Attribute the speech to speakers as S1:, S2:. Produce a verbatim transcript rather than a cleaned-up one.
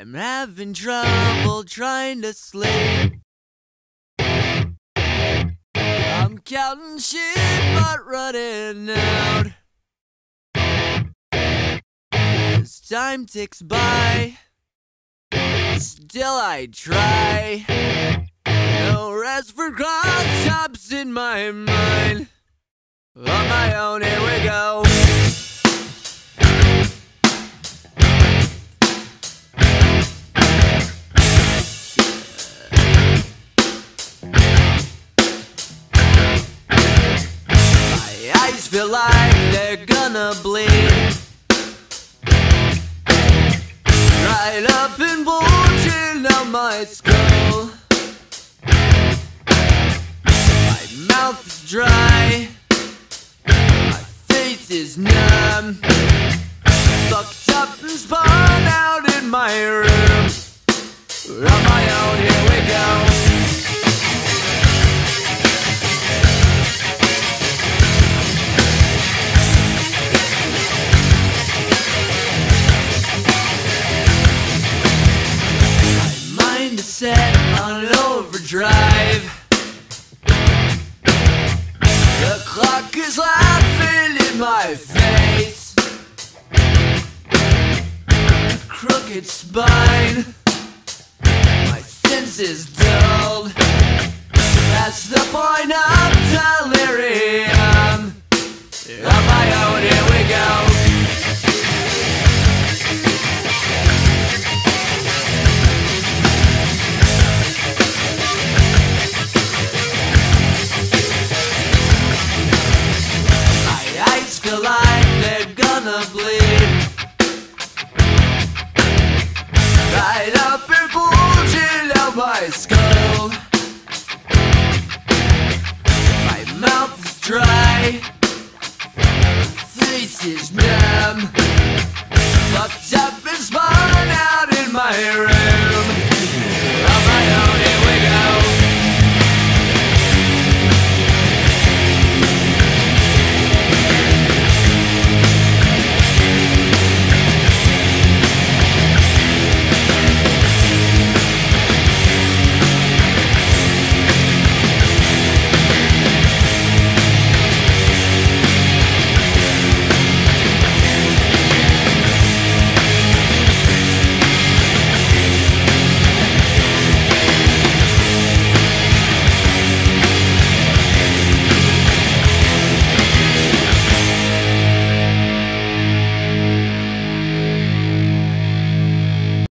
S1: I'm having trouble trying to sleep. I'm counting sheep but running out. As time ticks by, still I try. No rest for cross-tops in my mind. On my own, here we go. My eyes feel like they're gonna bleed. Right up and bulging out my skull. My mouth is dry. My face is numb. Fucked up and spun out in my room. On my own, here we go. Set on overdrive. The clock is laughing in my face. Crooked spine. My senses dulled. That's the point of delirium. On my own, here we go.